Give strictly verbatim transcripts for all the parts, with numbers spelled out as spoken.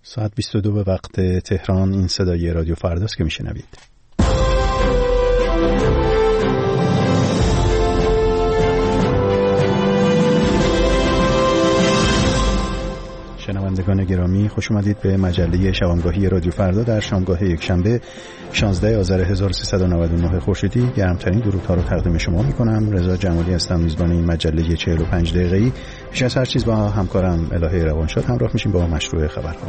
ساعت بیست و دو به وقت تهران. این صدای رادیو فرداست که میشنوید. شنوندگان گرامی، خوش اومدید به مجله شبانگاهی رادیو فردا در شامگاه یکشنبه شانزده آذر هزار و سیصد و نود و نه خورشیدی. گرمترین درودها رو تقدیم شما میکنم. رضا جمالی هستم، میزبان این مجله چهل و پنج دقیقه‌ای. پیش از هر چیز با همکارم الهه روانشاد همراه میشیم با مشروع خبرها.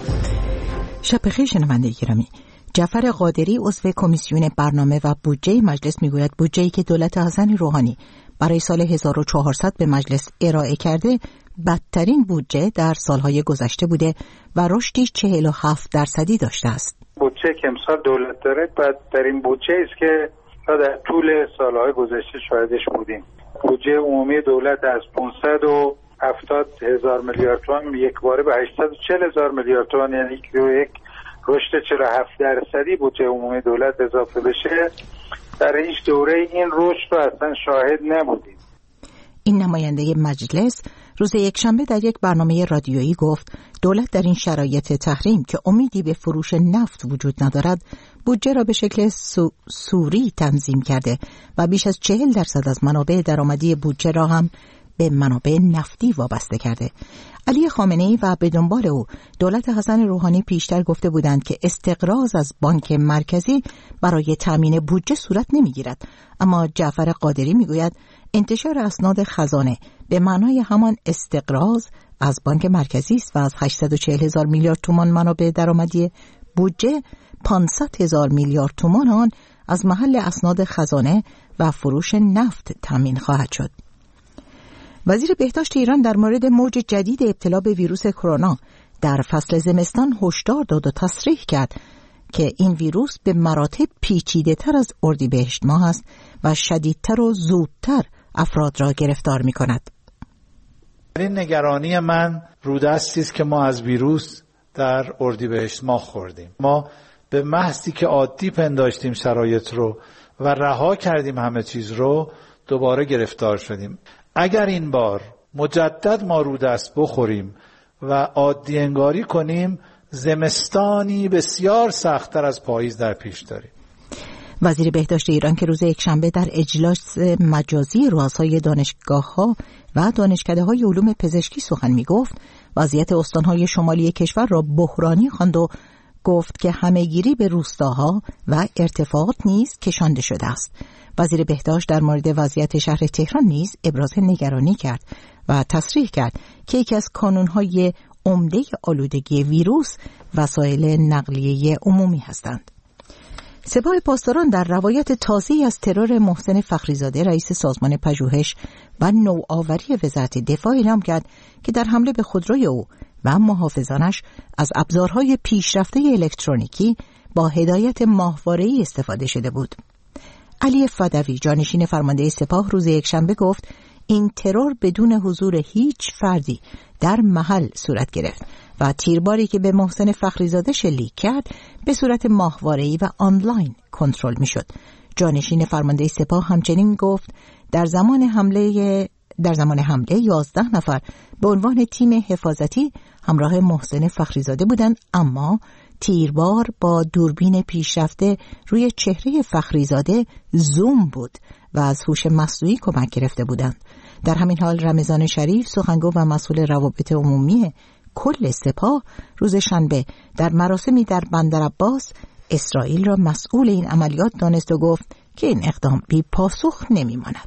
شب بخیر شنونده گرامی. جعفر قادری عضو کمیسیون برنامه و بودجه مجلس میگوید بودجه‌ای که دولت حسن روحانی برای سال هزار و چهارصد به مجلس ارائه کرده بدترین بودجه در سالهای گذشته بوده و رشدی چهل و هفت درصدی داشته است. بودجه که امسال دولت داره بدترین بودجه است که در طول سالهای گذشته شاهدش بودیم. بودجه عمومی دولت از پانصد و هفتاد هزار میلیارد تومان یک باره به هشتصد و چهل هزار میلیارد تومان، یعنی یک رشد چهل و هفت درصدی بودجه عمومی دولت اضافه بشه. در هیچ دوره این رشد رو اصلا شاهد نبودیم. این نماینده مجلس روز یکشنبه در یک برنامه رادیویی گفت دولت در این شرایط تحریم که امیدی به فروش نفت وجود ندارد بودجه را به شکل سو سوری تنظیم کرده و بیش از چهل درصد از منابع درآمدی بودجه را هم به منابع نفتی وابسته کرده. علی خامنه‌ای و به دنبال او دولت حسن روحانی پیشتر گفته بودند که استقراض از بانک مرکزی برای تامین بودجه صورت نمیگیرد، اما جعفر قادری میگوید انتشار اسناد خزانه به معنای همان استقراض از بانک مرکزی است و از هشتصد و چهل هزار میلیارد تومان منابع درآمدی بودجه پانصد هزار میلیارد تومان آن از محل اسناد خزانه و فروش نفت تامین خواهد شد. وزیر بهداشت ایران در مورد موج جدید ابتلا به ویروس کرونا در فصل زمستان هشدار داد و تصریح کرد که این ویروس به مراتب پیچیده تر از اردیبهشت ماه است و شدیدتر و زودتر افراد را گرفتار می کند. این نگرانی من رودستی است که ما از ویروس در اردیبهشت ماه خوردیم. ما به محضی که عادی پنداشتیم شرایط رو و رها کردیم همه چیز رو، دوباره گرفتار شدیم. اگر این بار مجدد ما رودست بخوریم و عادی انگاری کنیم، زمستانی بسیار سخت‌تر از پاییز در پیش داریم. وزیر بهداشت ایران که روز یکشنبه در اجلاس مجازی رؤسای دانشگاه‌ها و دانشکده‌های علوم پزشکی سخن می‌گفت، وضعیت استان‌های شمالی کشور را بحرانی خواند و گفت که همه‌گیری به روستاها و ارتفاعات نیز کشانده شده است. وزیر بهداشت در مورد وضعیت شهر تهران نیز ابراز نگرانی کرد و تصریح کرد که یکی از کانون‌های عمده آلودگی ویروس وسایل نقلیه عمومی هستند. سپاه پاسداران در روایت تازه‌ای از ترور محسن فخریزاده رئیس سازمان پژوهش و نوآوری وزارت دفاع اعلام کرد که در حمله به خودروی او و محافظانش از ابزارهای پیشرفته الکترونیکی با هدایت ماهواره‌ای استفاده شده بود. علی فدوی جانشین فرمانده سپاه روز یکشنبه گفت این ترور بدون حضور هیچ فردی در محل صورت گرفت و تیرباری که به محسن فخریزاده شلیک کرد به صورت ماهواره‌ای و آنلاین کنترل می‌شد. جانشین فرمانده سپاه همچنین گفت در زمان حمله در زمان حمله یازده نفر به عنوان تیم حفاظتی همراه محسن فخریزاده بودند، اما تیربار با دوربین پیشرفته روی چهره فخریزاده زوم بود و از هوش مصنوعی کمک گرفته بودند. در همین حال رمضان شریف سخنگو و مسئول روابط عمومی کل سپاه روز شنبه در مراسمی در بندرعباس اسرائیل را مسئول این عملیات دانست و گفت که این اقدام بی پاسخ نمیماند.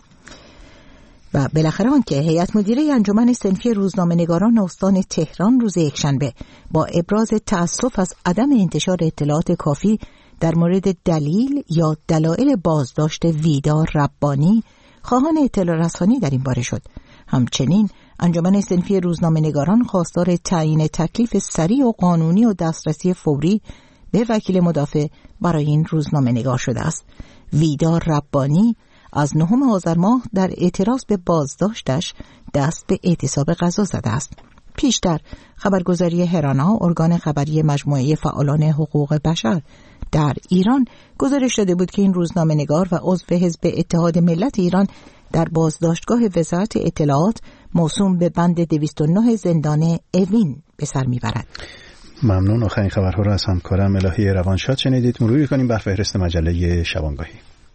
و بالاخره آنکه هیئت مدیره انجمن صنفی روزنامه‌نگاران استان تهران روز یکشنبه با ابراز تأسف از عدم انتشار اطلاعات کافی در مورد دلیل یا دلایل بازداشت ویدار ربانی خواهان اطلاع رسانی در این باره شد. همچنین انجمن صنفی روزنامه‌نگاران خواستار تعیین تکلیف سریع و قانونی و دسترسی فوری به وکیل مدافع برای این روزنامه‌نگار شده است. ویدار ربانی از نهم آذر ماه در اعتراض به بازداشتش دست به اعتصاب غذا زده است. پیشتر خبرگزاری هرانا، ارگان خبری مجموعه فعالان حقوق بشر در ایران، گزارش داده بود که این روزنامه‌نگار و عضو حزب اتحاد ملت ایران در بازداشتگاه وزارت اطلاعات موسوم به بند دویست و نه زندان اوین به سر میبرد. ممنون. آخرین خبرها رو از همکارم الهی روانشاد شنیدید. مروری کنیم بر فهرست مجله شبانگاهی.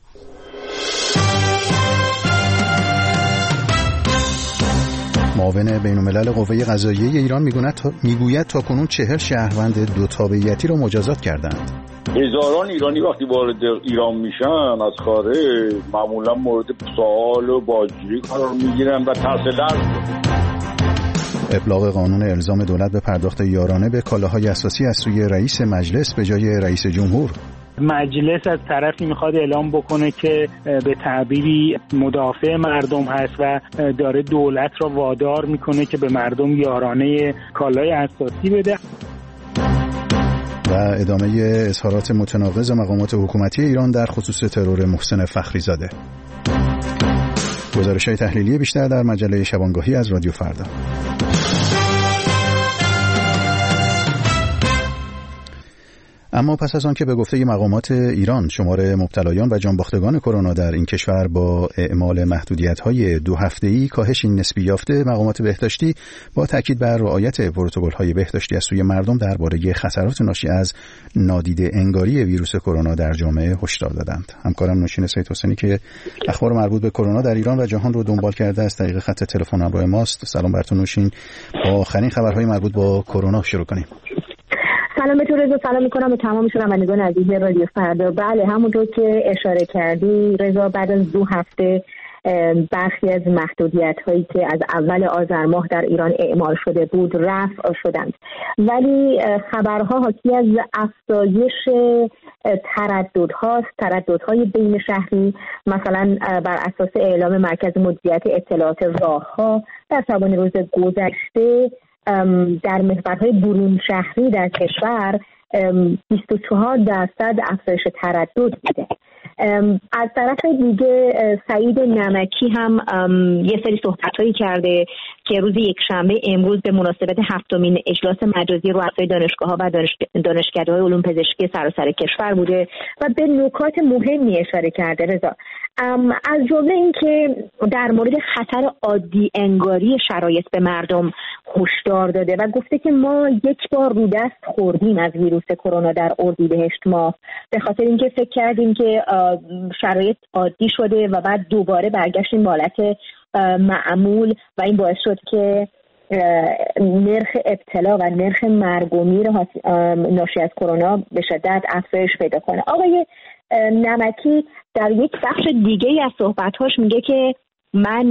معاون بین‌الملل قوه قضاییه ایران میگوید تا کنون چهل شهروند دو تابعیتی را مجازات کردند. هزاران ایرانی وقتی وارد ایران میشن از خارج معمولا مورد سوال و بازجویی قرار میگیرن و ترس درس. ابلاغ قانون الزام دولت به پرداخت یارانه به کالاهای اساسی از سوی رئیس مجلس به جای رئیس جمهور. مجلس از طرفی میخواد اعلام بکنه که به تعبیری مدافع مردم هست و داره دولت را وادار میکنه که به مردم یارانه کالای اساسی بده. و ادامه اظهارات متناقض مقامات حکومتی ایران در خصوص ترور محسن فخریزاده. گزارش‌های تحلیلی بیشتر در مجله شبانگاهی از رادیو فردا. اما پس از آن که به گفته مقامات ایران شمار مبتلایان و جانباختگان کرونا در این کشور با اعمال محدودیت‌های دو هفته‌ای کاهشی نسبی یافته، مقامات بهداشتی با تاکید بر رعایت پروتکل‌های بهداشتی از سوی مردم درباره خطرات ناشی از نادیده انگاری ویروس کرونا در جامعه هشدار دادند. همکارم نوشین سید حسینی که اخبار مربوط به کرونا در ایران و جهان رو دنبال کرده از طریق خط تلفن همراه ماست. سلام بر تو نوشین. با آخرین خبرهای مربوط با کرونا شروع کنیم. سلام به تو رضا، سلام میکنم به تمام شنوندگان عزیز رادیو فردا. بله، همونطور که اشاره کردی رضا، بعد از دو هفته برخی از محدودیت هایی که از اول آذر ماه در ایران اعمال شده بود رفع شدند، ولی خبرها حاکی از افزایش ترددهاست، ترددهای بین شهری. مثلا بر اساس اعلام مرکز مدیریت اطلاعات راهها در شبانه روز گذشته در محورهای برون شهری در کشور بیست و چهار درصد افزایش تردد بوده. از طرف دیگه سعید نمکی هم یه سری صحبت‌هایی کرده که روز یکشنبه امروز به مناسبت هفتمین اجلاس مجازی رؤسای دانشگاه‌ها و دانش... دانشکده‌های علوم پزشکی سراسر کشور بوده و به نکات مهمی اشاره کرده رضا. از جمله این که در مورد خطر عادی انگاری شرایط به مردم هشدار داده و گفته که ما یک بار رو دست خوردیم از ویروس کرونا در اردیبهشت ماه، به خاطر اینکه فکر کردیم که شرایط عادی شده و بعد دوباره برگشتیم به حالت معمول و این باعث شد که نرخ ابتلا و نرخ مرگ و میر ناشی از کرونا به شدت افزایش پیدا کنه. آقای نمکی در یک بخش دیگه از صحبت‌هاش میگه که من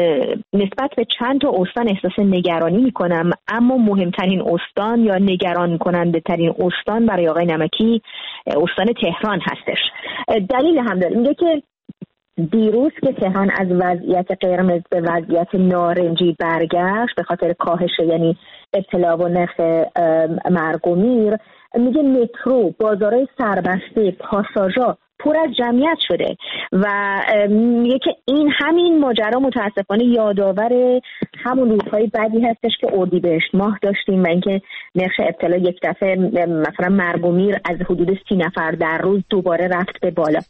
نسبت به چند تا استان احساس نگرانی میکنم، اما مهمترین استان یا نگران کننده ترین استان برای آقای نمکی استان تهران هستش. دلیل هم داره، میگه که دیروز که تهران از وضعیت قرمز به وضعیت نارنجی برگشت به خاطر کاهش یعنی ابتلا و نرخ مرگ و میر، میگه مترو، بازارهای سربسته، پاساژها پر از جمعیت شده و میگه که این همین ماجرا متاسفانه یادآور همون روزهای بعدی هستش که اردیبهشت ماه داشتیم و اینکه نرخ ابتلا یک دفعه مثلا مرگ و میر از حدود سی نفر در روز دوباره رفت به بالا.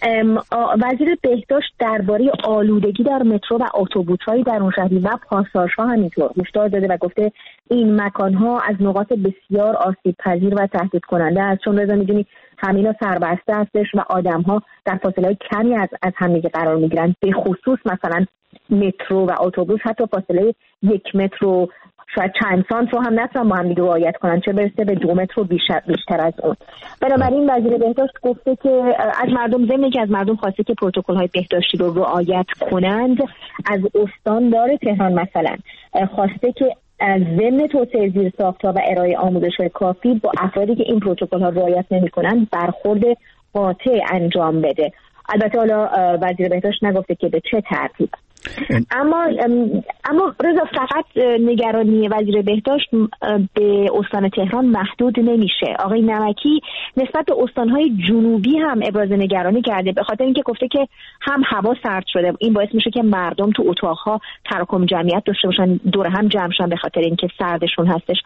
وزیر بهداشت درباره آلودگی در مترو و اتوبوس‌های درون شهری و پاساژها همینطور هشدار داده و گفته این مکان‌ها از نقاط بسیار آسیب‌پذیر و تهدید کننده است، چون رضا می‌دونی همینا سربسته هستش و آدم‌ها در فاصله کمی از از همدیگه قرار می‌گیرن، به خصوص مثلا مترو و اتوبوس حتی فاصله یک متر و شاید چند سانت رو هم نتونن با هم دیگه رعایت کنن، چه برسه به دو متر و بیشتر, بیشتر از اون. بنابراین وزیر بهداشت گفته که از مردم ضمن که از مردم خواسته که پروتکل‌های بهداشتی رو رعایت کنند. از استاندار تهران مثلا خواسته که از ضمن توسعه زیرساخت‌ها و ارائه آموزش کافی با افرادی که این پروتکل‌ها رعایت نمی‌کنند برخورد قاطع انجام بده. البته حالا وزیر بهداشت نگفته که به چه ترتیب. اما اما رضا، فقط نگرانی وزیر بهداشت به استان تهران محدود نمیشه. آقای نمکی نسبت به استانهای جنوبی هم ابراز نگرانی کرده، به خاطر اینکه گفته که هم هوا سرد شده، این باعث میشه که مردم تو اتاقها تراکم جمعیت داشته باشن، دور هم جمع شن به خاطر اینکه سردشون هستش،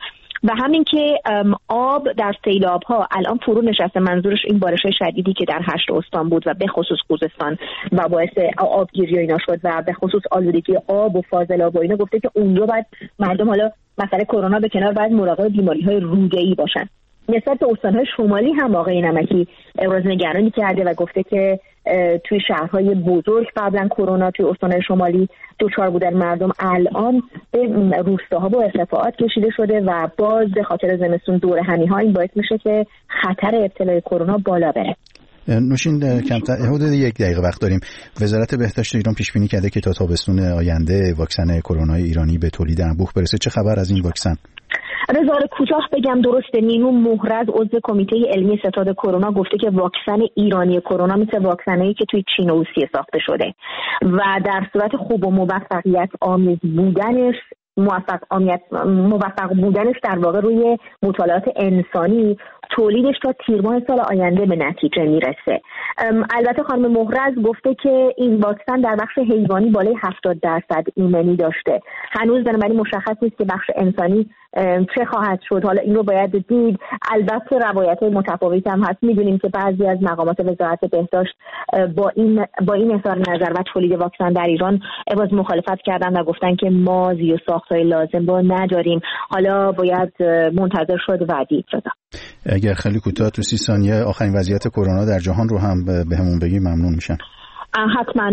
و همین که آب در سیلاب ها الان فرو نشسته، منظورش این بارش‌های شدیدی که در هشت استان بود و به خصوص خوزستان و باعث آبگیری و اینا شد و به خصوص آلودگی آب و فاضلاب و اینا، گفته که اونجا باید مردم حالا مسئله کرونا به کنار باید مراقب بیماری‌های روده‌ای باشن. نسبت به استان‌های شمالی هم آقای نمکی ابراز نگرانی کرده و گفته که توی شهرهای بزرگ قبلا کرونا توی استان‌های شمالی دچار بودن مردم، الان به روستاها و ارتفاعات کشیده شده و باز به خاطر زمستون دور همی‌ها این باعث میشه که خطر ابتلای کرونا بالا بره. نوشین کمتر حدود یک دقیقه وقت داریم. وزارت بهداشت ایران پیش بینی کرده که تا تابستون آینده واکسن کرونا ایرانی به تولید انبوه برسه. چه خبر از این واکسن؟ رضا کوتاه بگم درسته. نیمو مهرز عضو کمیته علمی ستاد کرونا گفته که واکسن ایرانی کرونا مثل واکسنایی که توی چین و روسیه ساخته شده و در صورت خوب و موفقیت آمیز بودنش موفق آمیت موفق بودنش در واقع روی مطالعات انسانی تولیدش تا تیر ماه سال آینده به نتیجه میرسه. البته خانم مهرز گفته که این واکسن در بخش حیوانی بالای هفتاد درصد ایمنی داشته. هنوز بنابراین مشخص نیست که بخش انسانی چه خواهد شد. حالا این رو باید دید. البته روایت‌های متفاوتی هم هست. می‌دونیم که بعضی از مقامات وزارت بهداشت با این با این اظهار نظر و تولید واکسن در ایران ابراز مخالفت کردن و گفتن که ما زیر ساخت‌های لازم رو نداریم. حالا باید منتظر شد و دید شد. اگر خیلی کوتاه تو سی ثانیه آخرین وضعیت کرونا در جهان رو هم به همون بگی ممنون میشم. حتما.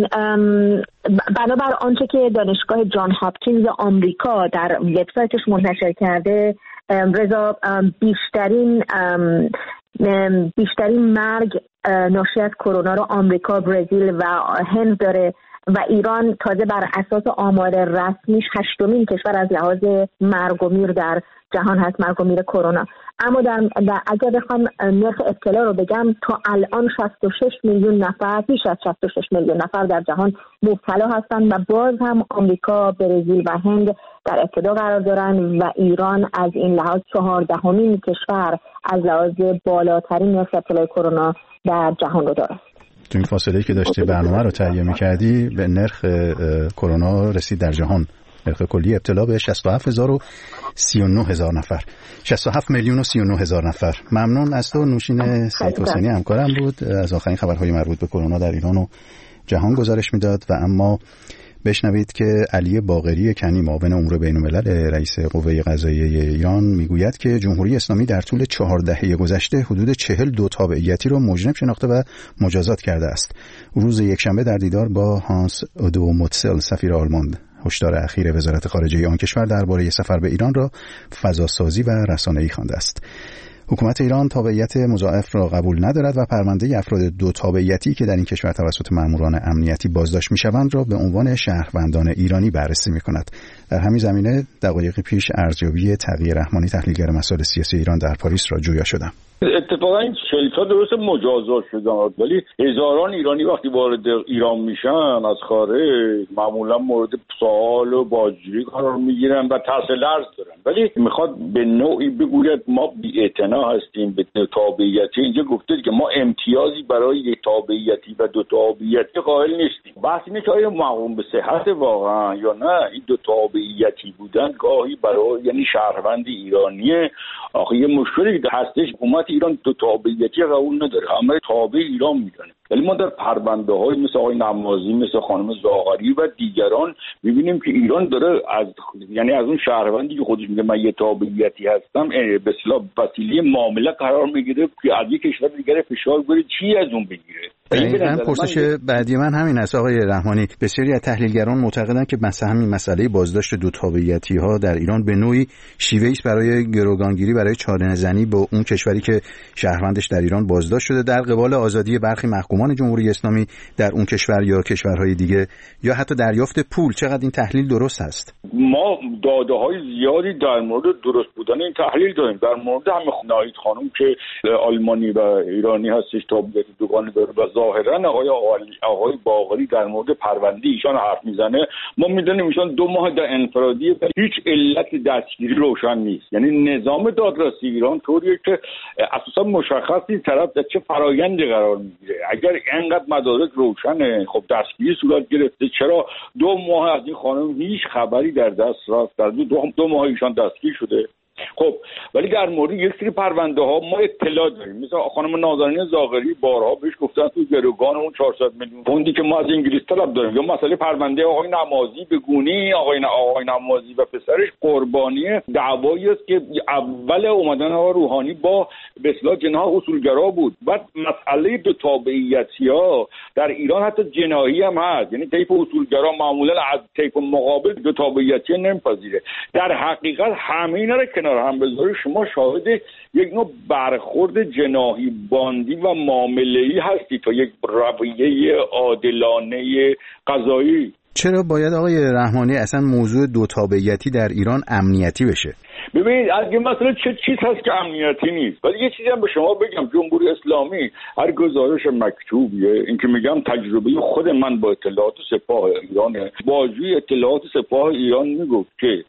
بنابر آنچه که دانشگاه جان هاپکینز آمریکا در وبسایتش منتشر کرده، رضا بیشترین بیشترین مرگ ناشی از کرونا رو آمریکا، برزیل و هند داره و ایران تازه بر اساس آمار رسمیش هشتمین کشور از لحاظ مرگ و میر در جهان هست، مرگ و میر کرونا. اما در, در اگر بخوام نرخ ابتلا رو بگم، تا الان شصت و شش میلیون نفر، بیش از شصت و شش میلیون نفر در جهان مبتلا هستند و باز هم آمریکا، برزیل و هند در ابتدا قرار دارن و ایران از این لحاظ چهاردهمین کشور از لحاظ بالاترین نرخ ابتلای کرونا در جهان رو داره. تو این فاصله‌ای که داشتی برنامه رو تهیه می‌کردی به نرخ کرونا رسید در جهان، نرخ کلی ابتلا به شصت و هفت هزار و سی و نه هزار نفر، شصت و هفت میلیون و سی و نه هزار نفر. ممنون از تو. نوشین سید حسینی همکارم بود، از آخرین خبرهای مربوط به کرونا در ایران و جهان گزارش میداد. و اما بشنوید که علی باقری کنی، معاون امور بین‌الملل رئیس قوه قضاییه ایران، میگوید که جمهوری اسلامی در طول چهار دهه گذشته حدود چهل دو تابعیتی را مجرم شناخته و مجازات کرده است. روز یکشنبه در دیدار با هانس اودو موتسل، سفیر آلمان، هشدار اخیر وزارت خارجه آن کشور درباره سفر به ایران را فضاسازی و رسانه‌ای خوانده است. حکومت ایران تابعیت مضاعف را قبول ندارد و پرونده افراد دو تابعیتی که در این کشور توسط ماموران امنیتی بازداشت می‌شوند را به عنوان شهروندان ایرانی بررسی می‌کند. در همین زمینه دقایقی پیش ارزیابی تقی رحمانی، تحلیلگر مسائل سیاسی ایران، در پاریس را جویا شدم. اتفاقا این چهل تا درست مجازات شدن، ولی هزاران ایرانی وقتی وارد ایران میشن از خارج معمولا مورد سوال و بازجویی قرار میگیرن و ترس لرز دارن، ولی میخواد به نوعی بگوید ما بی‌اعتنا هستیم به تابعیتی. اینجا گفته که ما امتیازی برای یک تابعیتی و دو تابعیتی قائل نیستیم. بحث اینه که آیا مقرون به صحت واقعا یا نه این دو تابعیتی بودن گاهی برای یعنی شهروند ایرانیه. آخه یه مشکلی هستش، حکومت ایران دو تابعیتی قبول نداره، همه تابع ایران میدونه. ولی ما در پرونده های مثل آقای نمازی، مثل خانم زاغری و دیگران میبینیم که ایران داره از یعنی از اون شهروندی که خودش میگه من یه تابعیتی هستم به اصطلاح وسیله معامله قرار میگیره که از یک کشور دیگه فشار بیاره چی از اون بگیره. این پرسش بعدی من همین است آقای رحمانی. بسیاری از تحلیلگران معتقدند که مثلا همین مسئله بازداشت دو تابعیتی ها در ایران به نوعی شیوه‌ای است برای گروگانگیری، برای چاره زنی به اون کشوری که شهروندش در ایران بازداشت شده، در قبال آزادی برخی محکومان جمهوری اسلامی در اون کشور یا کشورهای دیگه، یا حتی دریافت پول. چقدر این تحلیل درست است؟ ما داده‌های زیادی در مورد درست بودن این تحلیل داریم. در مورد همین ناهید خانم که آلمانی و ایرانی هستش، تابعیت دوگانه داره و ظاهرا آقای آقای باقری در مورد پرونده ایشان حرف میزنه. ما میدونیم ایشان دو ماه در انفرادی، هیچ علت دستگیری روشن نیست. یعنی نظام دادرسی ایران طوریه که اساسا مشخص نیست طرف در چه فرآیندی قرار میگیره. اگر اینقدر مدارک روشنه، خب دستگیری صورت گرفته، چرا دو ماه از این خانم هیچ خبری در دست راست در دو, دو ماه ایشان دستگیر شده؟ خب ولی در مورد یک سری پرونده ها ما اطلاع داریم. مثلا خانم نازنین زاغری بارها بهش گفتن تو گروگان اون چهارصد میلیون پوندی که ما از انگلیس طلب داریم، یا مسئله پرونده آقای نمازی به گونی آقای آقای نمازی و پسرش قربانی دعوایی است که اول اومدن آقای روحانی با به اصطلاح جناح اصولگرا بود. بعد مسئله دو تابعیتی‌ها در ایران حتی جناحی هم هست، یعنی طیف اصولگرا معمولا از طیف مقابل دو تابعیتی نمیپذیره. در حقیقت همه اینا رو کنار هم بذاری شما شاهد یک نوع برخورد جناحی باندی و معامله‌ای هستی تا یک رویه عادلانه قضایی. چرا باید آقای رحمانی اصلا موضوع دو تابعیتی در ایران امنیتی بشه؟ ببینید اگه مثلا چه چیز هست که امنیتی نیست. ولی یه چیزی هم به شما بگم، جمهوری اسلامی هر گزارش مکتوبیه، این که میگم تجربه خود من با اطلاعات سپاه ایرانه، بازوی اطلاعات سپاه ایران میگفت که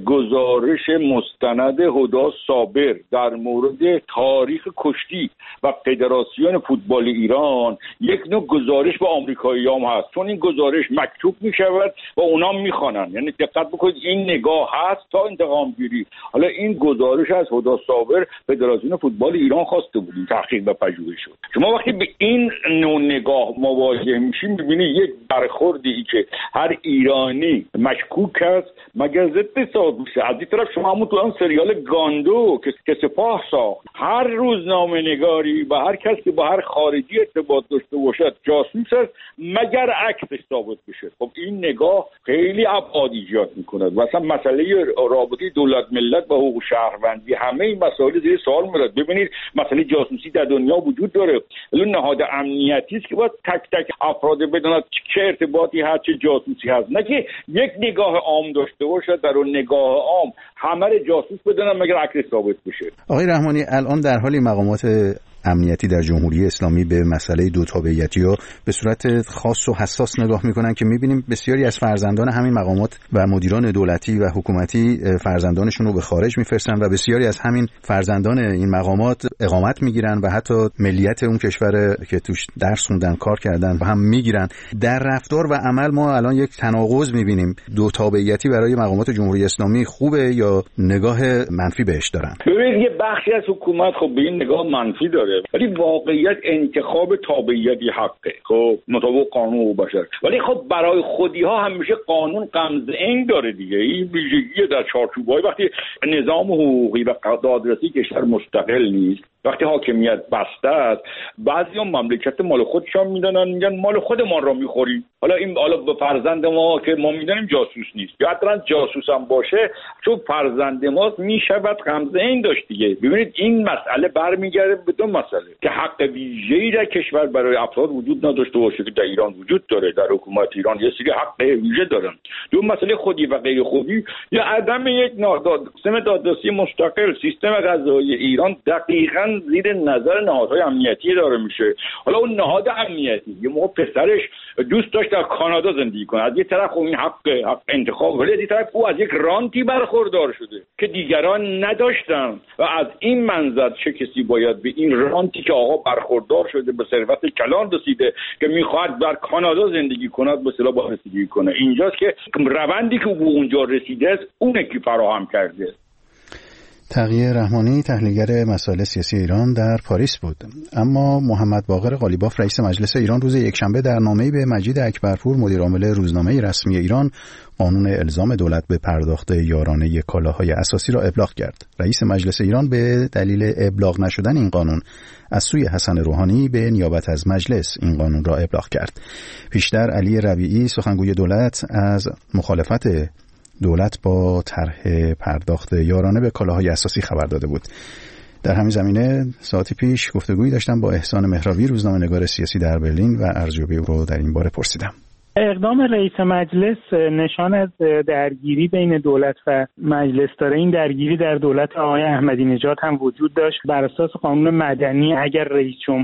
گزارش مستند هدی صابر در مورد تاریخ کشتی و فدراسیون فوتبال ایران یک نوع گزارش با آمریکایی‌ها هم هست، چون این گزارش مکتوب میشود و اونا میخوانن. یعنی دقت بکنید این نگاه هست تا انتقام گیری. حالا این گزارش از هدی صابر فدراسیون فوتبال ایران خواسته بود، این تحقیق و پژوهش شد. شما وقتی به این نوع نگاه مواجه میشین میبینید یک برخوردی ای که هر ایرانی مشکوک است مگر ضد حساب میشه. از این طرف شما همون تو اون سریال گاندو که, که سپاه ساخت، هر روزنامه نگاری و هر کس که با هر خارجی ارتباط داشته باشد جاسوس است مگر عکسش ثابت بشه. خب این نگاه خیلی ابعاد ایجاد میکنه. مثلا مسئله رابطه دولت ملت و حقوق شهروندی، همه این مسائل زیر سوال میاد. ببینید مسئله جاسوسی در دنیا وجود داره، ولی نهاد امنیتی است که باید تک تک افراد بدونن چه ارتباطی هست چه جاسوسی هست، نه که یک نگاه عام داشته باشه در اون نگاه عام همه رو جاسوس بدونن مگر عکس ثابت بشه. آقای رحمانی الان در حالی مقامات امنیتی در جمهوری اسلامی به مسئله دو تابعیتی ها به صورت خاص و حساس نگاه میکنن که میبینیم بسیاری از فرزندان همین مقامات و مدیران دولتی و حکومتی فرزندانشون رو به خارج میفرستن و بسیاری از همین فرزندان این مقامات اقامت میگیرن و حتی ملیت اون کشور که توش درس خوندن کار کردن و هم میگیرن. در رفتار و عمل ما الان یک تناقض میبینیم. دو تابعیتی برای مقامات جمهوری اسلامی خوبه یا نگاه منفی بهش دارن؟ ببینید یه بخشی از حکومت خب به این نگاه منفی داره، ولی واقعیت انتخاب تابعیتی حقه، خب مطابق قانون و بشر. ولی خب برای خودی ها همیشه قانون قمزه‌این داره دیگه. این ویژگی در چارچوب‌های وقتی نظام حقوقی و دادرسی کشور مستقل نیست، وقتی حاکمیت بسته است، بعضیا مملکت مال خودشان میدونن، میگن مال خودمان را میخوریم. حالا این حالا به فرزند ما که ما میدونیم جاسوس نیست یا حتما جاسوس هم باشه، چون فرزند ما میشود قمزه‌این داشت دیگه. ببینید این مسئله برمیگرده به دو مسئله که حق ویژه‌ای در کشور برای افراد وجود نداشته باشه که در ایران وجود داره. در حکومت ایران یه سری حق ویژه دارن. دو مسئله خودی و غیر خودی یا عدم یک سیستم دادرسی مستقل. سیستم قضایی ایران دقیقاً زیر نظر نهادهای امنیتی داره میشه. حالا اون نهاد امنیتی یه موقع پسرش دوست داشت در کانادا زندگی کنه، از یه طرف اون حق حق انتخاب، ولی از یه طرف او از یک رانتی برخوردار شده که دیگران نداشتن و از این منظر چه کسی باید به این رانتی که آقا برخوردار شده به ثروت کلان رسیده که میخواد در کانادا زندگی کند به اصطلاح با رسیدگی کنه. اینجاست که روندی که به اونجا رسیده است اونه که فراهم کرده. تقی رحمانی تحلیلگر مسائل سیاسی ایران در پاریس بود. اما محمد باقر قالیباف رئیس مجلس ایران روز یکشنبه در نامه‌ای به مجید اکبرپور مدیر عامل روزنامه رسمی ایران قانون الزام دولت به پرداخت یارانه کالاهای اساسی را ابلاغ کرد. رئیس مجلس ایران به دلیل ابلاغ نشدن این قانون از سوی حسن روحانی به نیابت از مجلس این قانون را ابلاغ کرد. پیشتر علی ربیعی سخنگوی دولت از مخالفت دولت با طرح پرداخت یارانه به کالاهای اساسی خبر داده بود. در همین زمینه ساعتی پیش گفتگویی داشتم با احسان مهراوی روزنامه‌نگار سیاسی در برلین و ارزیابی او رو در این باره پرسیدم. اقدام رئیس مجلس نشان از درگیری بین دولت و مجلس داره. این درگیری در دولت آقای احمدی نژاد هم وجود داشت. بر اساس قانون مدنی اگر رئیس جمهور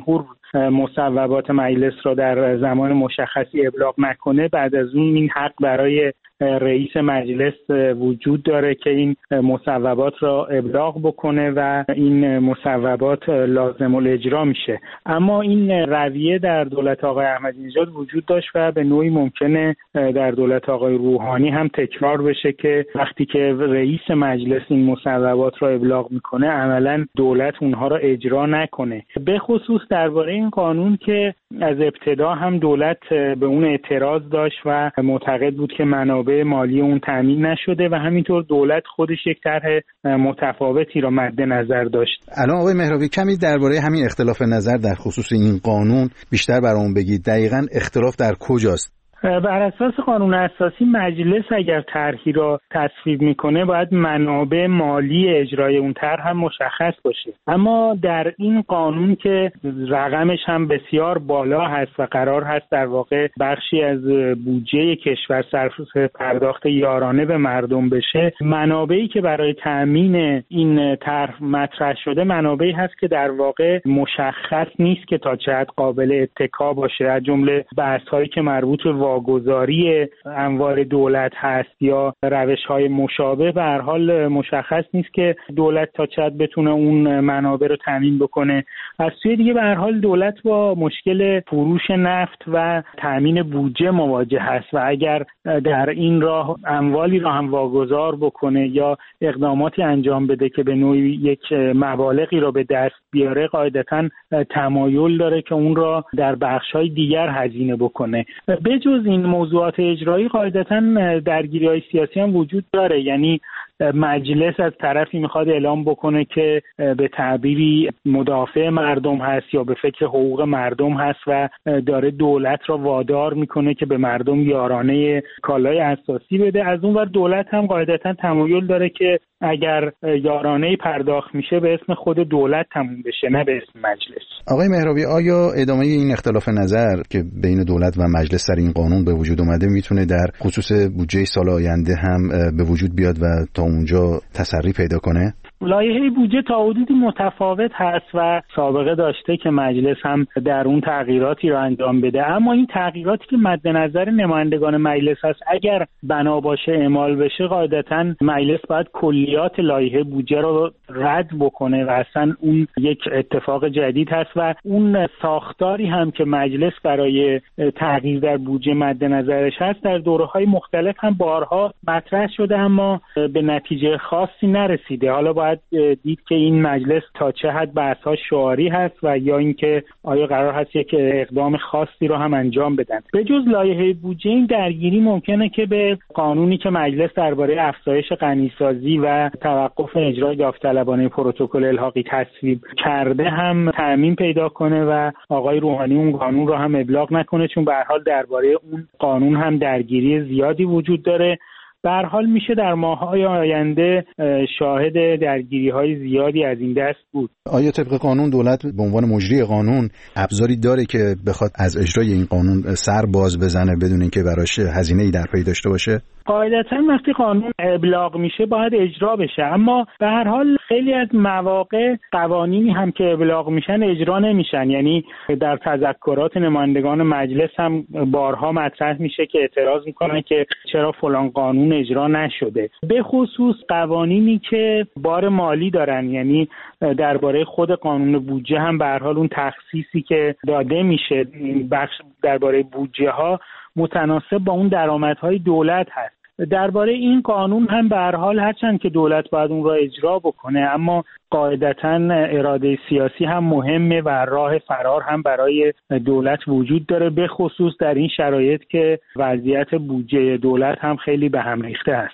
مصوبات مجلس را در زمان مشخصی ابلاغ نکنه، بعد از اون این حق برای رئیس مجلس وجود داره که این مصوبات را ابلاغ بکنه و این مصوبات لازم الاجرا میشه. اما این رویه در دولت آقای احمدی نژاد وجود داشت و به نوعی ممکنه در دولت آقای روحانی هم تکرار بشه که وقتی که رئیس مجلس این مصوبات را ابلاغ میکنه عملاً دولت اونها را اجرا نکنه. به خصوص درباره این قانون که از ابتدا هم دولت به اون اعتراض داشت و معتقد بود که منابع مالی اون تامین نشده و همینطور دولت خودش یک طرح متفاوتی را مد نظر داشت. الان آقای مهرابی کمی درباره همین اختلاف نظر در خصوص این قانون بیشتر برامون بگید. دقیقاً اختلاف در کجاست؟ بر اساس قانون اساسی مجلس اگر طرحی را تصویب میکنه باید منابع مالی اجرای اون طرح هم مشخص باشه. اما در این قانون که رقمش هم بسیار بالا هست و قرار هست در واقع بخشی از بودجه کشور صرف پرداخت یارانه به مردم بشه، منابعی که برای تأمین این طرح مطرح شده منابعی هست که در واقع مشخص نیست که تا چه حد قابل اتکا باشه، از جمله بحث‌هایی که مربوط به واگذاری اموال دولت هست یا روش‌های مشابه. به هر حال مشخص نیست که دولت تا چه حد بتونه اون منابع رو تامین بکنه. از سوی دیگه به هر حال دولت با مشکل فروش نفت و تامین بودجه مواجه هست و اگر در این راه اموالی رو هم واگذار بکنه یا اقداماتی انجام بده که به نوعی یک مبالغی رو به دست بیاره، قاعدتاً تمایل داره که اون را در بخش‌های دیگر هزینه بکنه. به جز این موضوعات اجرایی قاعدتاً درگیری‌های سیاسی هم وجود داره، یعنی مجلس از طرفی میخواد اعلام بکنه که به تعبیری مدافع مردم هست یا به فکر حقوق مردم هست و داره دولت را وادار میکنه که به مردم یارانه کالای اساسی بده. از اون ور دولت هم قاعدتاً تمایل داره که اگر یارانه پرداخت میشه به اسم خود دولت تموم بشه، نه به اسم مجلس. آقای مهرابی، آیا ادامه این اختلاف نظر که بین دولت و مجلس سر این قانون به وجود اومده میتونه در خصوص بودجه سال آینده هم به وجود بیاد و تا اونجا تسری پیدا کنه؟ لایحه بودجه تا حدودی متفاوت هست و سابقه داشته که مجلس هم در اون تغییراتی رو انجام بده، اما این تغییراتی که مد نظر نمایندگان مجلس هست اگر بنا باشه اعمال بشه، قاعدتاً مجلس باید کلیات لایحه بودجه رو رد بکنه و اصلا اون یک اتفاق جدید هست و اون ساختاری هم که مجلس برای تغییر در بودجه مد نظرش هست در دوره‌های مختلف هم بارها مطرح شده اما به نتیجه خاصی نرسیده. حالا باید دید که این مجلس تا چه حد بحث‌ها شعاری هست و یا اینکه آیا قرار هست یک اقدام خاصی رو هم انجام بدن. به جز لایحه بودجه این درگیری ممکنه که به قانونی که مجلس درباره افزایش غنیسازی و توقف اجرای داوطلبانه پروتکل الحاقی تصویب کرده هم تأمین پیدا کنه و آقای روحانی اون قانون رو هم ابلاغ نکنه، چون به هر حال درباره اون قانون هم درگیری زیادی وجود داره. به هر حال میشه در ماه‌های آینده شاهد درگیری‌های زیادی از این دست بود. آیا طبق قانون دولت به عنوان مجری قانون ابزاری داره که بخواد از اجرای این قانون سر باز بزنه بدون اینکه براش هزینه‌ای در پی داشته باشه؟ قاعدتاً وقتی قانون ابلاغ میشه باید اجرا بشه، اما به هر حال خیلی از مواقع قوانینی هم که ابلاغ میشن اجرا نمیشن. یعنی در تذکرات نمایندگان مجلس هم بارها مطرح میشه که اعتراض میکنن که چرا فلان قانون اجرا نشده، به خصوص قوانینی که بار مالی دارن. یعنی درباره خود قانون بودجه هم به هر حال اون تخصیصی که داده میشه بخش درباره بودجه ها متناسب با اون درآمدهای دولت هست. درباره این قانون هم به هر حال هرچند که دولت باید اون را اجرا بکنه، اما قاعدتاً اراده سیاسی هم مهمه و راه فرار هم برای دولت وجود داره، به خصوص در این شرایط که وضعیت بودجه دولت هم خیلی به هم ریخته است.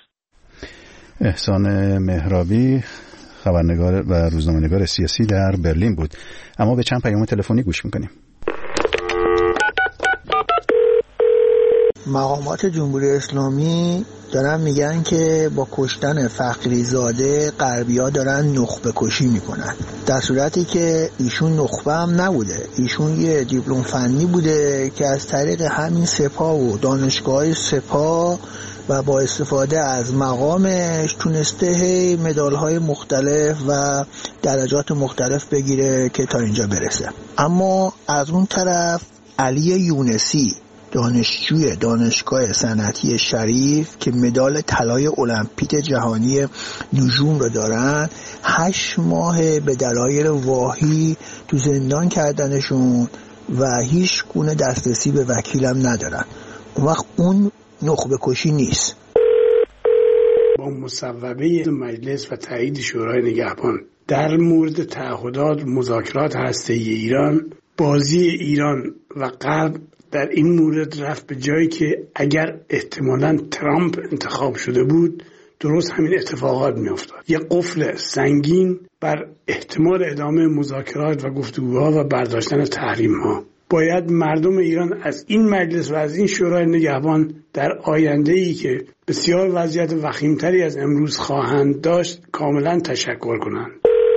احسان مهرابی، خبرنگار و روزنامه‌نگار سیاسی در برلین بود. اما به چند پیام تلفنی گوش می‌کنیم. مقامات جمهوری اسلامی دارن میگن که با کشتن فخریزاده غربی‌ها دارن نخبه کشی میکنن، در صورتی که ایشون نخبه هم نبوده. ایشون یه دیپلم فنی بوده که از طریق همین سپاه و دانشگاه سپاه و با استفاده از مقامش تونسته مدال‌های مختلف و درجات مختلف بگیره که تا اینجا برسه. اما از اون طرف علی یونسی، دانشجوی دانشگاه صنعتی شریف که مدال طلای المپیک جهانی نجوم رو دارن، هشت ماه به دلایل واهی تو زندان کردنشون و هیچ گونه دسترسی به وکیلم ندارن. اون وقت اون نخبه کشی نیست. با مصوبه مجلس و تایید شورای نگهبان در مورد تعهدات مذاکرات هسته‌ای ایران، بازی ایران و غرب در این مورد رفت به جایی که اگر احتمالاً ترامپ انتخاب شده بود درست همین اتفاقات می افتاد. یه قفل سنگین بر احتمال ادامه مذاکرات و گفتگوها و برداشتن تحریم‌ها. باید مردم ایران از این مجلس و از این شورای نگهبان در آینده‌ای که بسیار وضعیت وخیمتری از امروز خواهند داشت کاملا تشکر کنند.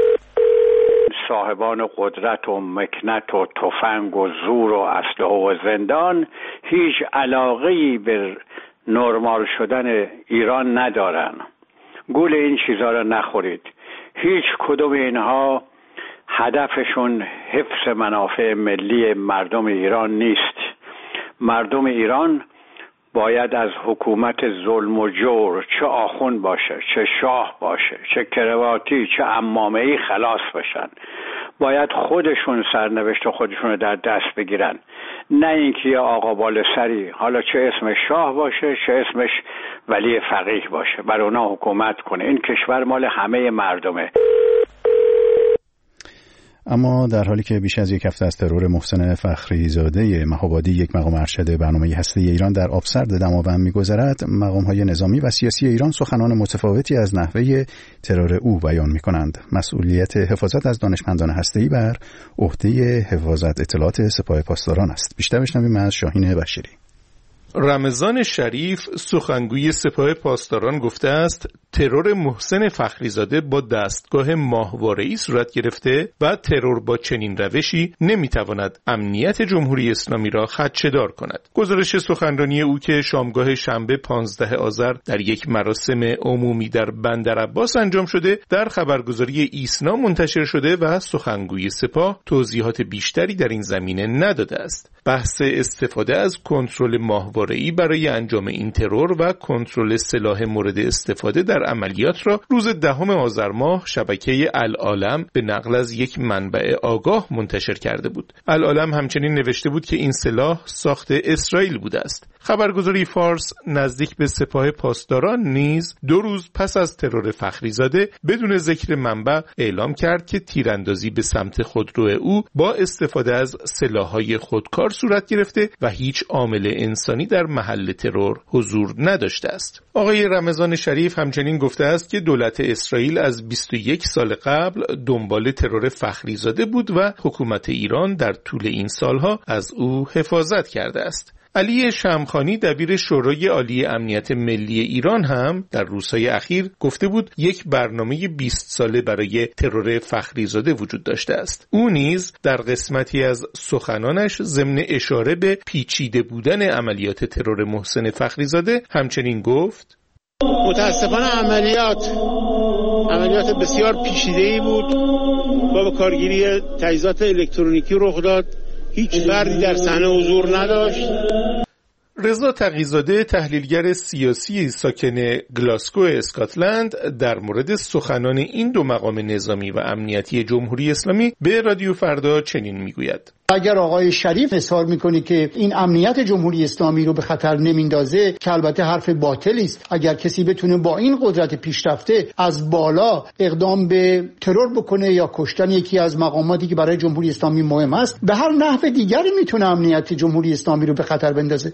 صاحبان قدرت و مکنت و تفنگ و زور و اسلحه و زندان هیچ علاقه‌ای به نرمال شدن ایران ندارن. گول این چیزها را نخورید. هیچ کدوم اینها هدفشون حفظ منافع ملی مردم ایران نیست. مردم ایران باید از حکومت ظلم و جور، چه آخوند باشه، چه شاه باشه، چه کرواتی، چه عمامه‌ای خلاص بشن. باید خودشون سرنوشت خودشون رو در دست بگیرن، نه اینکه یه آقا بالسری، حالا چه اسمش شاه باشه چه اسمش ولی فقیه باشه، بر اونا حکومت کنه. این کشور مال همه مردمه. اما در حالی که بیش از یک هفته از ترور محسن فخریزاده مهابادی، یک مقام ارشد برنامه هسته‌ای ایران، در آبسرد دماوند می‌گذرد، مقام‌های نظامی و سیاسی ایران سخنان متفاوتی از نحوه ترور او بیان می‌کنند. مسئولیت حفاظت از دانشمندان هسته‌ای بر عهده حفاظت اطلاعات سپاه پاسداران است. بیشتر بشنویم از شاهین بشیری. رمضان شریف سخنگوی سپاه پاسداران گفته است ترور محسن فخریزاده با دستگاه ماهواره‌ای صورت گرفته و ترور با چنین روشی نمیتواند امنیت جمهوری اسلامی را خدشه‌دار کند. گزارش سخنرانی او که شامگاه شنبه پانزده آذر در یک مراسم عمومی در بندرعباس انجام شده در خبرگزاری ایسنا منتشر شده و سخنگوی سپاه توضیحات بیشتری در این زمینه نداده است. بحث استفاده از کنترل ماهواره‌ای برای انجام این ترور و کنترل سلاح مورد استفاده در عملیات را روز دهم آذر ماه شبکه العالم به نقل از یک منبع آگاه منتشر کرده بود. العالم همچنین نوشته بود که این سلاح ساخت اسرائیل بوده است. خبرگزاری فارس نزدیک به سپاه پاسداران نیز دو روز پس از ترور فخریزاده بدون ذکر منبع اعلام کرد که تیراندازی به سمت خودرو او با استفاده از سلاح‌های خودکار صورت گرفته و هیچ عامل انسانی در محل ترور حضور نداشته است. آقای رمضان شریف همچنین گفته است که دولت اسرائیل از بیست و یک سال قبل دنبال ترور فخریزاده بود و حکومت ایران در طول این سالها از او حفاظت کرده است. علی شمخانی دبیر شورای عالی امنیت ملی ایران هم در روزهای اخیر گفته بود یک برنامه بیست ساله برای ترور فخریزاده وجود داشته است. او نیز در قسمتی از سخنانش ضمن اشاره به پیچیده بودن عملیات ترور محسن فخریزاده همچنین گفت: متاسفانه عملیات عملیات بسیار پیچیده‌ای بود و با کارگیری تجهیزات الکترونیکی رخ داد. هیچ فردی در صحنه حضور نداشت. رضا تقی‌زاده تحلیلگر سیاسی ساکن گلاسکو اسکاتلند در مورد سخنان این دو مقام نظامی و امنیتی جمهوری اسلامی به رادیو فردا چنین میگوید: اگر آقای شریف اصرار میکنه که این امنیت جمهوری اسلامی رو به خطر نمیندازه، که البته حرف باطلی است، اگر کسی بتونه با این قدرت پیشرفته از بالا اقدام به ترور بکنه یا کشتن یکی از مقاماتی که برای جمهوری اسلامی مهم است، به هر نحو دیگری میتونه امنیت جمهوری اسلامی رو به خطر بندازه.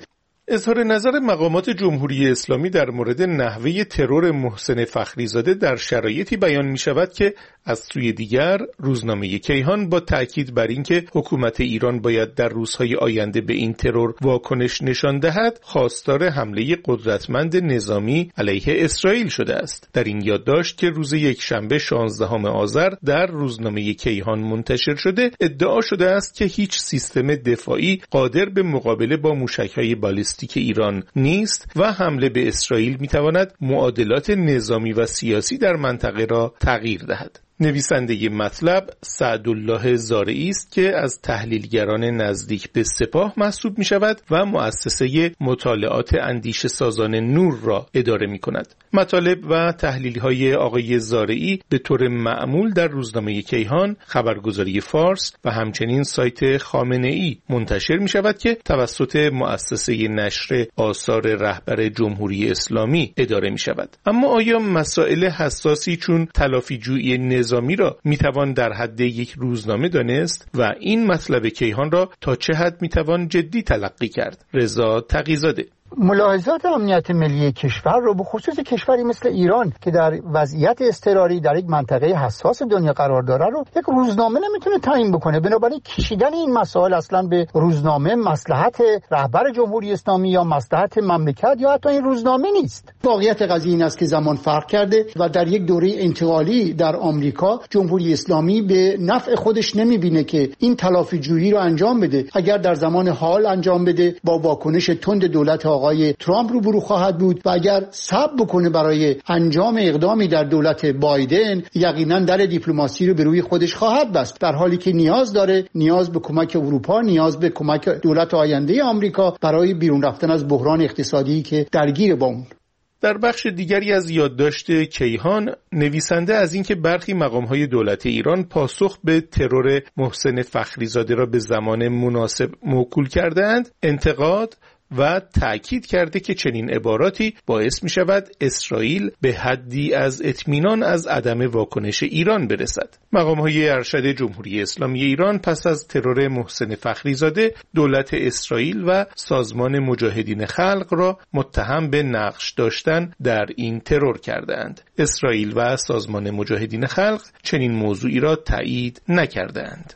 اظهار نظر مقامات جمهوری اسلامی در مورد نحوه ترور محسن فخریزاده در شرایطی بیان می شود که از سوی دیگر روزنامه کیهان با تأکید بر اینکه حکومت ایران باید در روزهای آینده به این ترور واکنش نشان دهد، خواستار حمله قدرتمند نظامی علیه اسرائیل شده است. در این یادداشت که روز یکشنبه شانزدهم آذر در روزنامه کیهان منتشر شده، ادعا شده است که هیچ سیستم دفاعی قادر به مقابله با موشک‌های بالستیک ایران نیست و حمله به اسرائیل می‌تواند معادلات نظامی و سیاسی در منطقه را تغییر دهد. نویسنده مطلب سعدالله زارعی است که از تحلیلگران نزدیک به سپاه محسوب می شود و مؤسسه مطالعات اندیشه سازان نور را اداره می کند. مطالب و تحلیل های آقای زارعی به طور معمول در روزنامه کیهان، خبرگزاری فارس و همچنین سایت خامنه ای منتشر می شود که توسط مؤسسه نشر آثار رهبر جمهوری اسلامی اداره می شود. اما آیا مسائل حساسی چون تلافی‌جویی نظامی را میتوان در حد یک روزنامه دانست و این مطلب کیهان را تا چه حد میتوان جدی تلقی کرد؟ رضا تقی‌زاده. ملاحظات امنیت ملی کشور رو به خصوص کشوری مثل ایران که در وضعیت اضطراری در یک منطقه حساس دنیا قرار داره رو یک روزنامه نمیتونه تعیین بکنه. بنابراین کشیدن این مسائل اصلا به روزنامه مصلحت رهبر جمهوری اسلامی یا مصلحت مملکت یا حتی این روزنامه نیست. واقعیت قضیه این است که زمان فرق کرده و در یک دوره انتقالی در آمریکا جمهوری اسلامی به نفع خودش نمیبینه که این تلافی‌جویی رو انجام بده. اگر در زمان حال انجام بده با واکنش تند دولت آقای ترامپ روبرو خواهد بود و اگر صبر بکنه برای انجام اقدامی در دولت بایدن یقینا در دیپلماسی رو به روی خودش خواهد بست، در حالی که نیاز داره نیاز به کمک اروپا، نیاز به کمک دولت آینده آمریکا برای بیرون رفتن از بحران اقتصادی که درگیر با اون. در بخش دیگری از یادداشت کیهان، نویسنده از اینکه برخی مقام‌های دولت ایران پاسخ به ترور محسن فخریزاده را به زمان مناسب موکول کردند، انتقاد و تأکید کرده که چنین عباراتی باعث می شود اسرائیل به حدی از اطمینان از عدم واکنش ایران برسد. مقام‌های ارشد جمهوری اسلامی ایران پس از ترور محسن فخریزاده دولت اسرائیل و سازمان مجاهدین خلق را متهم به نقش داشتن در این ترور کردند. اسرائیل و سازمان مجاهدین خلق چنین موضوعی را تایید نکردند.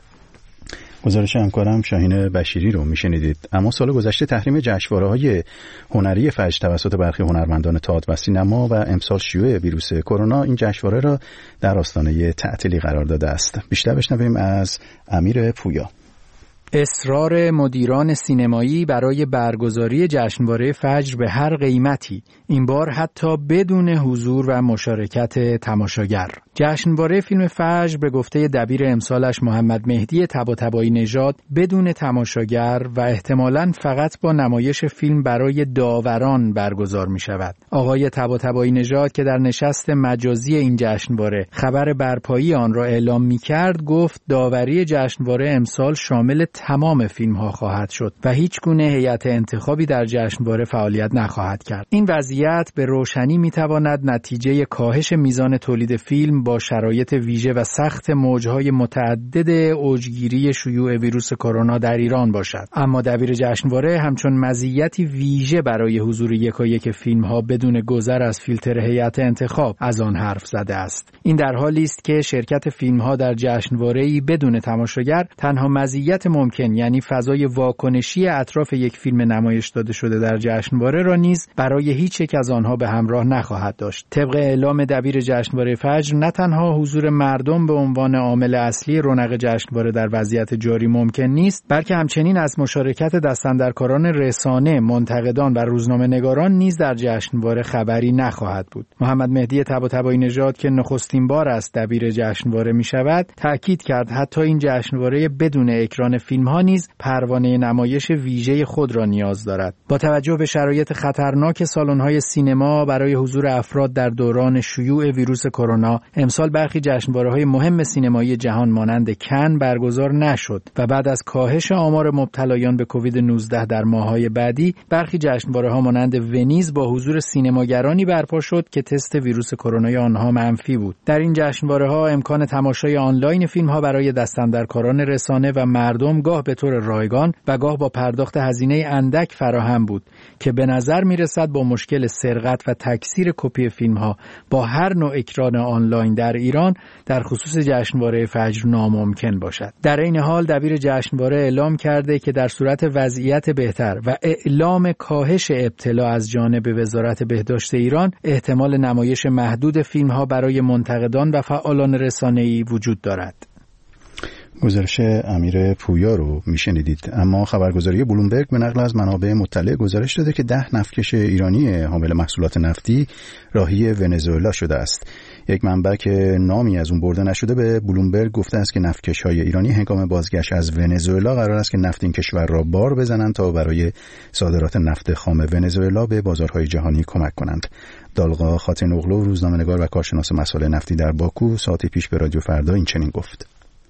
گزارش همکارم شاهین بشیری رو میشنیدید. اما سال گذشته تحریم جشنواره‌های هنری فجر توسط برخی هنرمندان تئاتر و سینما و امسال شیوع ویروس کرونا این جشنواره را در آستانه تعطیلی قرار داده است. بیشتر بشنویم از امیر پویا. اصرار مدیران سینمایی برای برگزاری جشنواره فجر به هر قیمتی، این بار حتی بدون حضور و مشارکت تماشاگر. جشنواره فیلم فجر به گفته دبیر امسالش محمد مهدی طباطبایی نژاد بدون تماشاگر و احتمالاً فقط با نمایش فیلم برای داوران برگزار می شود. آقای طباطبایی نژاد که در نشست مجازی این جشنواره خبر برپایی آن را اعلام می کرد، گفت داوری جشنواره امسال شامل تمام فیلم ها خواهد شد و هیچ گونه هیئت انتخابی در جشنواره فعالیت نخواهد کرد. این وضعیت به روشنی می تواند نتیجه کاهش میزان تولید فیلم با شرایط ویژه و سخت موجهای متعدد اوجگیری شیوع ویروس کرونا در ایران باشد. اما دبیر جشنواره همچون مزیتی ویژه برای حضور یکایک فیلم ها بدون گذر از فیلتر هیئت انتخاب از آن حرف زده است. این در حالی است که شرکت فیلم ها در جشنواره‌ای بدون تماشاگر تنها مزیت ممکن، یعنی فضای واکنشی اطراف یک فیلم نمایش داده شده در جشنواره را نیز برای هیچ یک از آنها به همراه نخواهد داشت. طبق اعلام دبیر جشنواره فجر نه تنها حضور مردم به عنوان عامل اصلی رونق جشنواره در وضعیت جاری ممکن نیست، بلکه همچنین از مشارکت دستاندرکاران رسانه، منتقدان و روزنامه‌نگاران نیز در جشنواره خبری نخواهد بود. محمد مهدی طباطبایی نژاد که نخستین بار است دبیر جشنواره می شود، تأکید کرد حتی این جشنواره بدون اکران فیلم ها نیز پروانه نمایش ویژه خود را نیاز دارد. با توجه به شرایط خطرناک سالن‌های سینما برای حضور افراد در دوران شیوع ویروس کرونا، امسال برخی جشنواره‌های مهم سینمایی جهان مانند کن برگزار نشد و بعد از کاهش آمار مبتلایان به کووید نوزده در ماه‌های بعدی، برخی جشنواره‌ها مانند ونیز با حضور سینماگرانی برپا شد که تست ویروس کرونا آنها منفی بود. در این جشنواره‌ها امکان تماشای آنلاین فیلم‌ها برای دستاندرکاران رسانه و مردم گاه به طور رایگان و گاه با پرداخت هزینه اندک فراهم بود که به نظر میرسد با مشکل سرقت و تکثیر کپی فیلم‌ها با هر نوع اکران آنلاین در ایران در خصوص جشنواره فجر ناممکن باشد. در این حال دبیر جشنواره اعلام کرده که در صورت وضعیت بهتر و اعلام کاهش ابتلا از جانب وزارت بهداشت ایران احتمال نمایش محدود فیلم‌ها برای منتقدان و فعالان رسانه‌ای وجود دارد. گزارش امیر پویا رو میشنیدید. اما خبرگزاری بلومبرگ به نقل از منابع مطلع گزارش داده که ده نفتکش ایرانی حامل محصولات نفتی راهی ونزوئلا شده است. یک منبع که نامی از اون برده نشده به بلومبرگ گفته است که نفتکش‌های ایرانی هنگام بازگشت از ونزوئلا قرار است که نفت این کشور را بار بزنند تا برای صادرات نفت خام ونزوئلا به بازارهای جهانی کمک کنند. دالقا خاتن اغلو، روزنامه‌نگار و کارشناس مسائل نفتی در باکو، ساعتی پیش به رادیو فردا این چنین گفت: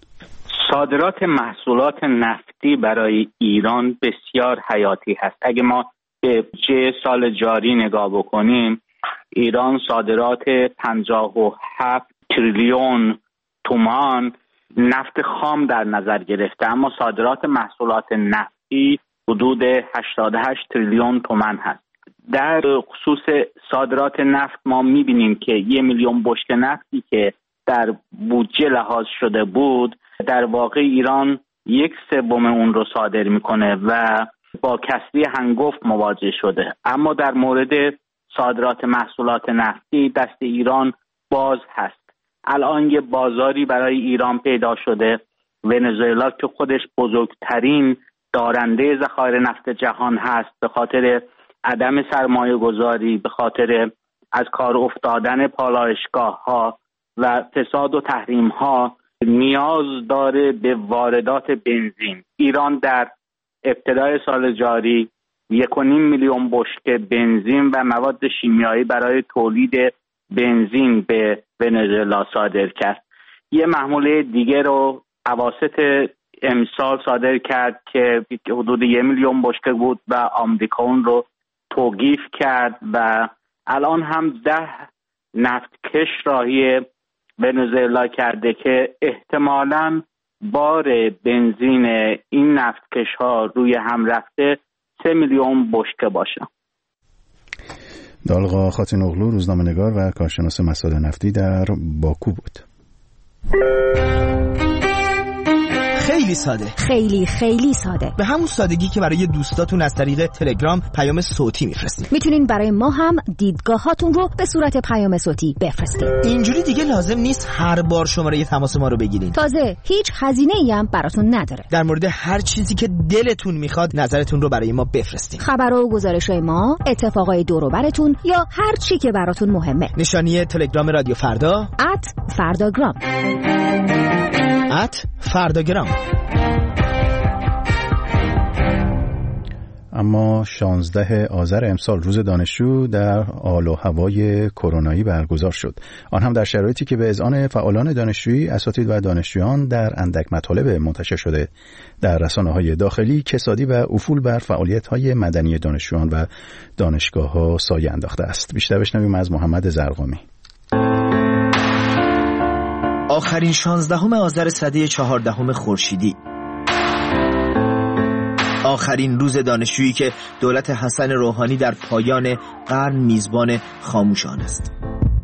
صادرات محصولات نفتی برای ایران بسیار حیاتی هست. اگه ما به بودجه سال جاری نگاه بکنیم، ایران صادرات پنجاه و هفت تریلیون تومان نفت خام در نظر گرفته، اما صادرات محصولات نفتی حدود هشتاد و هشت تریلیون تومان هست. در خصوص صادرات نفت ما میبینیم که یک میلیون بشکه نفتی که در بودجه لحاظ شده بود، در واقع ایران یک سوم اون رو صادر میکنه و با کسری هنگفت مواجه شده. اما در مورد صادرات محصولات نفتی دست ایران باز هست. الان یه بازاری برای ایران پیدا شده، ونزوئلا که خودش بزرگترین دارنده ذخایر نفت جهان هست، به خاطر عدم سرمایه گذاری، به خاطر از کار افتادن پالایشگاه ها و فساد و تحریم ها نیاز داره به واردات بنزین. ایران در ابتدای سال جاری یک و نیم میلیون بشکه بنزین و مواد شیمیایی برای تولید بنزین به ونزوئلا صادر کرد. یه محموله دیگه رو اواسط امسال صادر کرد که حدود یک میلیون بشکه بود و آمریکا اون رو توقیف کرد و الان هم ده نفتکش راهی ونزوئلا کرده که احتمالاً بار بنزین این نفتکش ها روی هم رفته سه میلیون بشکه باشه. دالقا خاتن اغلو، روزنامه‌نگار و کارشناس مسائل نفتی در باکو بود. خیلی ساده، خیلی خیلی ساده، به همون سادگی که برای دوستاتون از طریق تلگرام پیام صوتی میفرستین. میتونین برای ما هم دیدگاه هاتون رو به صورت پیام صوتی بفرستین. اینجوری دیگه لازم نیست هر بار شماره تماس ما رو بگیرین. تازه هیچ هزینه‌ای هم براتون نداره. در مورد هر چیزی که دلتون میخواد نظرتون رو برای ما بفرستین. خبرها و گزارش‌های ما، اتفاقای دور و براتون یا هر چی که براتون مهمه. نشانی تلگرام رادیو فردا ات فرداگرام ات فرداگرام. اما شانزده آذر امسال روز دانشجو در حال و هوای کرونایی برگزار شد، آن هم در شرایطی که به اذعان فعالان دانشجویی، اساتید و دانشجویان در اندک مطالب منتشر شده در رسانه‌های داخلی کسادی و افول بر فعالیت‌های مدنی دانشجویان و دانشگاه‌ها سایه انداخته است. بیشتر بشنویم از محمد زرقامی. آخرین شانزدهم آذر سده چهاردهم خورشیدی، آخرین روز دانشجویی که دولت حسن روحانی در پایان قرن میزبان خاموش آن است.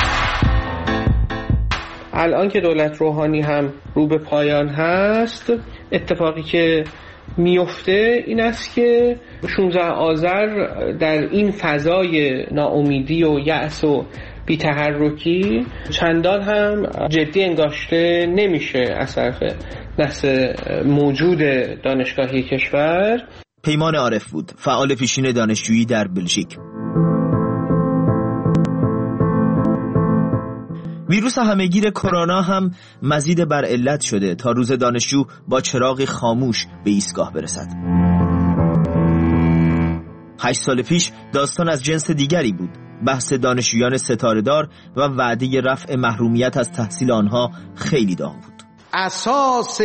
الان که دولت روحانی هم رو به پایان هست، اتفاقی که میفته این است که شانزده آذر در این فضای ناامیدی و یأس و بی‌تحرکی چندان هم جدی انگاشته نمیشه از طرف نسل موجود دانشگاهی کشور. پیمان عارف بود، فعال پیشین دانشجویی در بلژیک. ویروس همهگیر کرونا هم مزید بر علت شده تا روز دانشجو با چراغ خاموش به ایستگاه برسد. هشت سال پیش داستان از جنس دیگری بود، بحث دانشجویان ستاره‌دار و وعده رفع محرومیت از تحصیل آنها خیلی داغ بود. اساس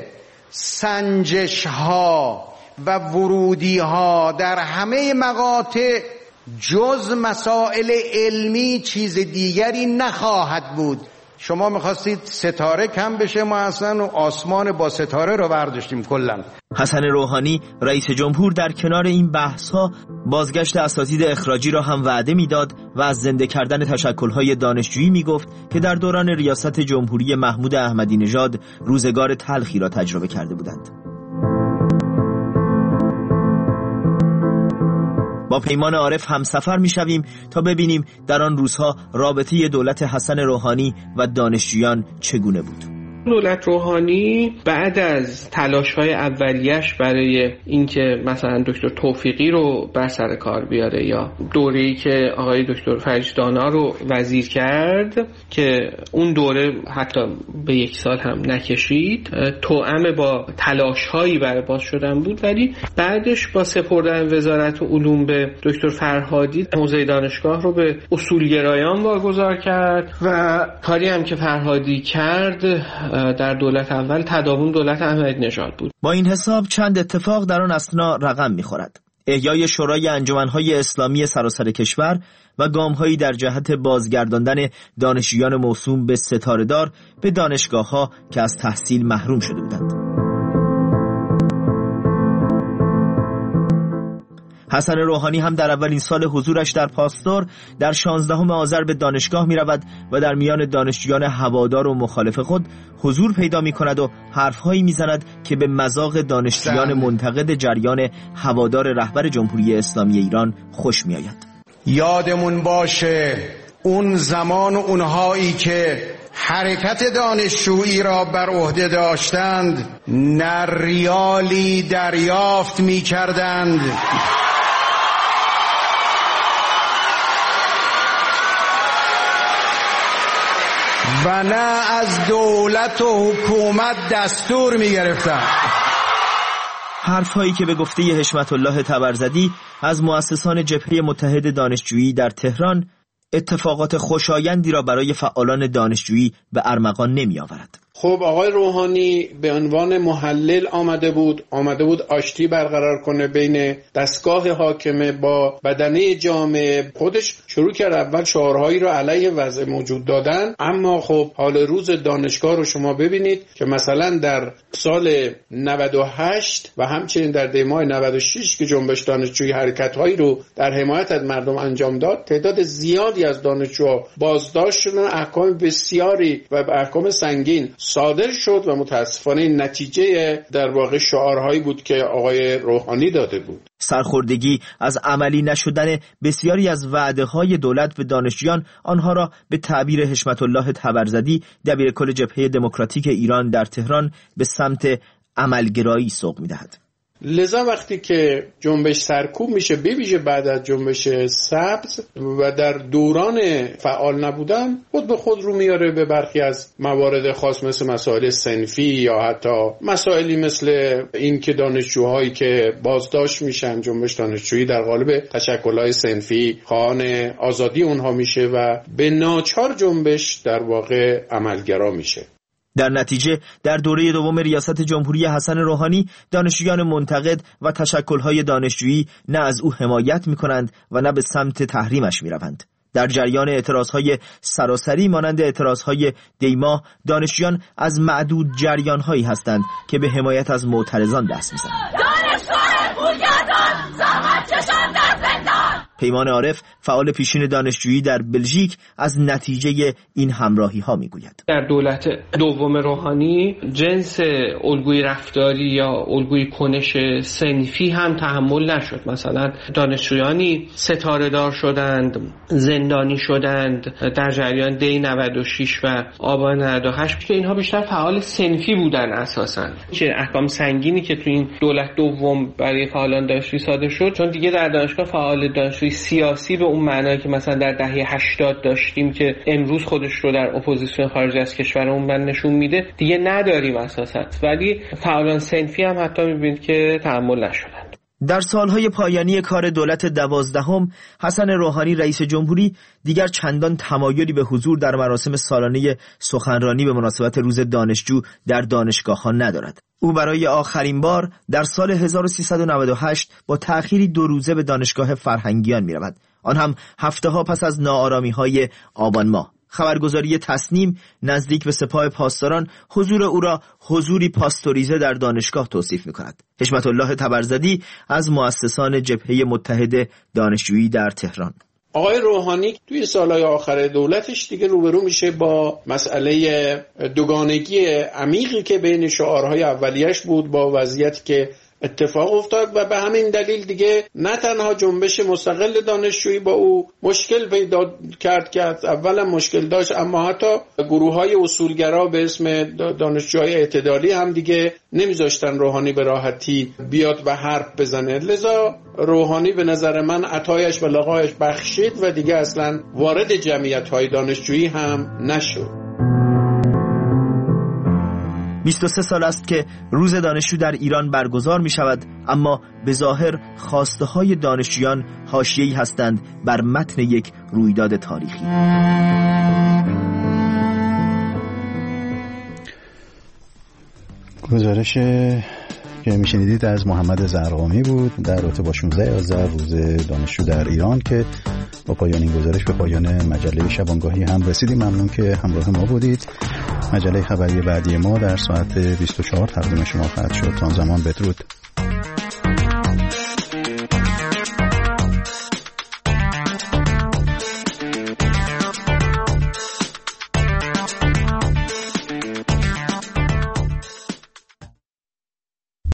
سنجش ها و ورودی ها در همه مقاطع جز مسائل علمی چیز دیگری نخواهد بود. شما میخواستید ستاره کم بشه، ما اصلا آسمان با ستاره رو برداشتیم کلا. حسن روحانی رئیس جمهور در کنار این بحث‌ها بازگشت اساتید اخراجی را هم وعده میداد و از زنده کردن تشکل‌های دانشجویی میگفت که در دوران ریاست جمهوری محمود احمدی نژاد روزگار تلخی را تجربه کرده بودند. با پیمان عارف همسفر می‌شویم تا ببینیم در آن روزها رابطه دولت حسن روحانی و دانشجویان چگونه بود. دولت روحانی بعد از تلاش‌های اولیه‌اش برای اینکه مثلا دکتر توفیقی رو بر سر کار بیاره یا دوره‌ای که آقای دکتر فرجدانا رو وزیر کرد که اون دوره حتی به یک سال هم نکشید، توأم با تلاش‌هایی برای باز شدن بود، ولی بعدش با سپردن وزارت علوم به دکتر فرهادی حوزه دانشگاه رو به اصولگرایان واگذار کرد و کاری هم که فرهادی کرد در دولت اول تداوم دولت احمدی نژاد بود. با این حساب چند اتفاق در آن اثنا رقم می‌خورد: احیای شورای انجمن‌های اسلامی سراسر کشور و گام‌هایی در جهت بازگرداندن دانشجویان موسوم به ستاره‌دار به دانشگاه‌ها که از تحصیل محروم شده بودند. حسن روحانی هم در اولین سال حضورش در پاستور در شانزدهم آذر به دانشگاه می رود و در میان دانشجویان هوادار و مخالف خود حضور پیدا می کند و حرفهایی می زند که به مذاق دانشجویان منتقد جریان هوادار رهبر جمهوری اسلامی ایران خوش می آید. یادمون باشه اون زمان اونهایی که حرکت دانشجویی را بر عهده داشتند نه ریالی دریافت می کردند و نه از دولت و حکومت دستور می گرفتن. حرفهایی که به گفته حشمت الله طبرزدی از مؤسسان جبهه متحد دانشجویی در تهران اتفاقات خوشایندی را برای فعالان دانشجویی به ارمغان نمی آورد. خب آقای روحانی به عنوان محلل آمده بود آمده بود آشتی برقرار کنه بین دستگاه حاکمه با بدنه جامعه. خودش شروع کرد اول شعارهایی رو علیه وضع موجود دادن، اما خب حال روز دانشگاه رو شما ببینید که مثلا در سال نود و هشت و همچنین در دیماه نود و شش که جنبش دانشجویی حرکت‌هایی رو در حمایت از مردم انجام داد، تعداد زیادی از دانشجوها بازداشت شدن، احکام بسیاری و احکام سنگین صادر شد و متاسفانه این نتیجه در واقع شعارهایی بود که آقای روحانی داده بود. سرخوردگی از عملی نشدن بسیاری از وعده‌های دولت به دانشجویان آنها را به تعبیر حشمت الله طبرزدی دبیرکل جبهه دموکراتیک ایران در تهران به سمت عملگرایی سوق می‌دهد. لذا وقتی که جنبش سرکوب میشه، بویژه بعد از جنبش سبز و در دوران فعال نبودن، خود به خود رو میاره به برخی از موارد خاص مثل مسائل صنفی یا حتی مسائلی مثل این که دانشجوهایی که بازداشت میشن، جنبش دانشجویی در قالب تشکل‌های صنفی خواهان آزادی اونها میشه و به ناچار جنبش در واقع عملگرا میشه. در نتیجه در دوره دوم ریاست جمهوری حسن روحانی دانشجویان منتقد و تشکل‌های دانشجویی نه از او حمایت می‌کنند و نه به سمت تحریمش می‌روند. در جریان اعتراضهای سراسری مانند اعتراضهای دیماه، دانشجویان از معدود جریان‌هایی هستند که به حمایت از معترضان دست می‌زنند. دانشگاه بویادان زحمت کشان در زندان. پیمان عارف فعال پیشین دانشجویی در بلژیک از نتیجه این همراهی ها میگوید. در دولت دوم روحانی جنس الگوی رفتاری یا الگوی کنش صنفی هم تحمل نشد. مثلا دانشجویانی ستاره دار شدند، زندانی شدند در جریان دی نود و شش و آبان نود و هشت که اینها بیشتر فعال صنفی بودن اساساً. چه احکام سنگینی که تو این دولت دوم برای فعالان دانشجویی صادر شد، چون دیگه در دانشگاه فعال دانشجویی سیاسی به اون معنایی که مثلا در دهه هشتاد داشتیم که امروز خودش رو در اپوزیسیون خارج از کشورمون من نشون میده دیگه نداریم اساسا، ولی فعالان صنفی هم حتی میبینید که تحمل نشدن. در سالهای پایانی کار دولت دوازدهم حسن روحانی رئیس جمهوری دیگر چندان تمایلی به حضور در مراسم سالانه سخنرانی به مناسبت روز دانشجو در دانشگاه‌ها ندارد. او برای آخرین بار در سال هزار و سیصد و نود و هشت با تأخیری دو روزه به دانشگاه فرهنگیان می رود. آن هم هفته ها پس از ناآرامی های آبان ماه. خبرگزاری تصنیم نزدیک به سپاه پاسداران حضور او را حضوری پاستوریزه در دانشگاه توصیف می‌کند. حشمت الله تبرزدی از مؤسسان جبهه متحد دانشجویی در تهران: آقای روحانی توی سالهای آخر دولتش دیگه روبرو میشه با مسئله دوگانگی عمیقی که بین شعارهای اولیش بود با وضعیتی که اتفاق افتاد و به همین دلیل دیگه نه تنها جنبش مستقل دانشجویی با او مشکل پیدا کرد که اولا مشکل داشت، اما حتی گروه‌های اصولگرا به اسم دانشجوهای اعتدالی هم دیگه نمیذاشتن روحانی به راحتی بیاد و حرف بزنه. لذا روحانی به نظر من عطایش و لقایش بخشید و دیگه اصلا وارد جمعیت‌های دانشجویی هم نشد. بیست و سه سال است که روز دانشجو در ایران برگزار می شود، اما به ظاهر خواسته های دانشجویان حاشیه‌ای هستند بر متن یک رویداد تاریخی. گزارش که میشنیدید از محمد زرقامی بود در رابطه با شانزده آذر روز دانشجو در ایران که با پایان این گزارش به پایان مجله شبانگاهی هم رسیدیم. ممنون که همراه ما بودید. مجله خبری بعدی ما در ساعت بیست و چهار تقدیم شما خواهد شد. تا آن زمان بدرود.